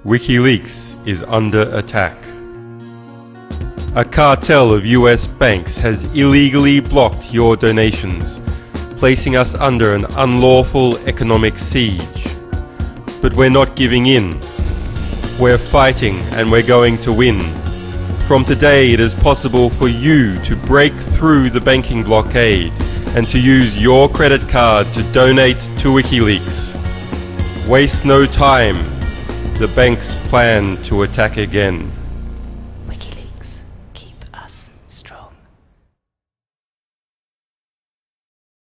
WikiLeaks is under attack. A cartel of US banks has illegally blocked your donations, placing us under an unlawful economic siege. But we're not giving in. We're fighting and we're going to win. From today it is possible for you to break through the banking blockade and to use your credit card to donate to WikiLeaks. Waste no time. The banks plan to attack again.